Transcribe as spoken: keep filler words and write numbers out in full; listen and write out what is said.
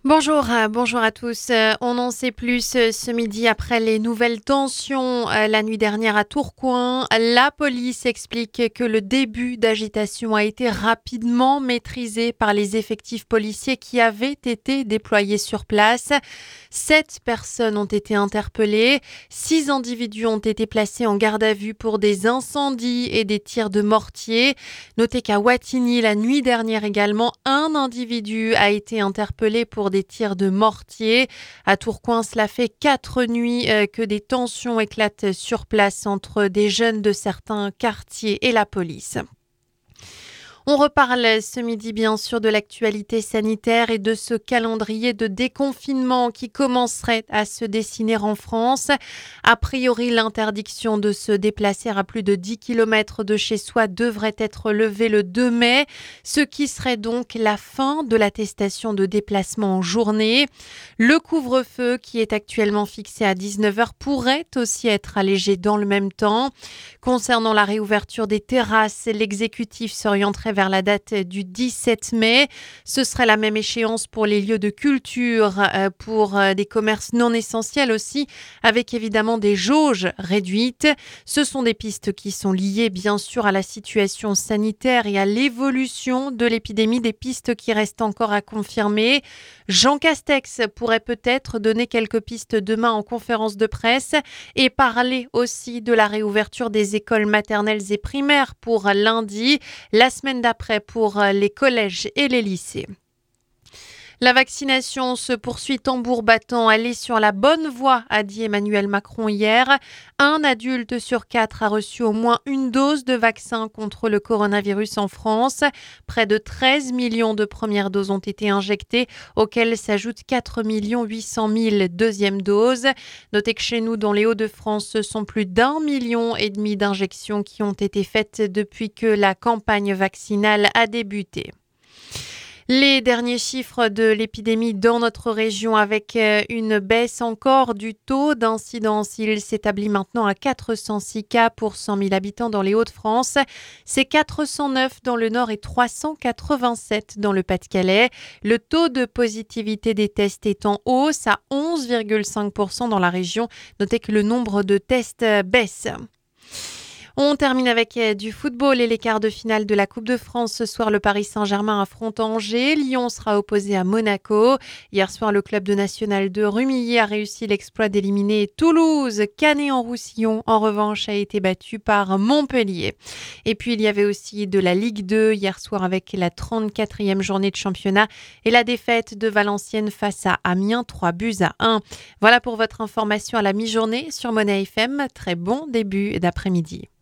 Bonjour, euh, bonjour à tous. Euh, On en sait plus euh, ce midi après les nouvelles tensions euh, la nuit dernière à Tourcoing. La police explique que le début d'agitation a été rapidement maîtrisé par les effectifs policiers qui avaient été déployés sur place. Sept personnes ont été interpellées. Six individus ont été placés en garde à vue pour des incendies et des tirs de mortier. Notez qu'à Wattignies, la nuit dernière également, un individu a été interpellé pour des tirs de mortier. À Tourcoing, cela fait quatre nuits euh, que des tensions éclatent sur place entre des jeunes de certains quartiers et la police. On reparle ce midi bien sûr de l'actualité sanitaire et de ce calendrier de déconfinement qui commencerait à se dessiner en France. A priori, l'interdiction de se déplacer à plus de dix kilomètres de chez soi devrait être levée le deux mai, ce qui serait donc la fin de l'attestation de déplacement en journée. Le couvre-feu qui est actuellement fixé à dix-neuf heures pourrait aussi être allégé dans le même temps. Concernant la réouverture des terrasses, l'exécutif s'orienterait vers la date du dix-sept mai. Ce serait la même échéance pour les lieux de culture, pour des commerces non essentiels aussi, avec évidemment des jauges réduites. Ce sont des pistes qui sont liées bien sûr à la situation sanitaire et à l'évolution de l'épidémie, des pistes qui restent encore à confirmer. Jean Castex pourrait peut-être donner quelques pistes demain en conférence de presse et parler aussi de la réouverture des écoles maternelles et primaires pour lundi, la semaine d'après pour les collèges et les lycées. La vaccination se poursuit tambour battant. Elle est sur la bonne voie, a dit Emmanuel Macron hier. Un adulte sur quatre a reçu au moins une dose de vaccin contre le coronavirus en France. Près de treize millions de premières doses ont été injectées, auxquelles s'ajoutent quatre millions huit cent mille deuxièmes doses. Notez que chez nous, dans les Hauts-de-France, ce sont plus d'un million et demi d'injections qui ont été faites depuis que la campagne vaccinale a débuté. Les derniers chiffres de l'épidémie dans notre région avec une baisse encore du taux d'incidence. Il s'établit maintenant à quatre cent six cas pour cent mille habitants dans les Hauts-de-France. C'est quatre cent neuf dans le Nord et trois cent quatre-vingt-sept dans le Pas-de-Calais. Le taux de positivité des tests est en hausse à onze virgule cinq pour cent dans la région. Notez que le nombre de tests baisse. On termine avec du football et les quarts de finale de la Coupe de France. Ce soir, le Paris Saint-Germain affronte Angers. Lyon sera opposé à Monaco. Hier soir, le club de National deux Rumilly a réussi l'exploit d'éliminer Toulouse. Canet-en-Roussillon, en revanche, a été battu par Montpellier. Et puis, il y avait aussi de la Ligue deux hier soir avec la trente-quatrième journée de championnat et la défaite de Valenciennes face à Amiens, trois buts à un. Voilà pour votre information à la mi-journée sur Monnaie F M. Très bon début d'après-midi.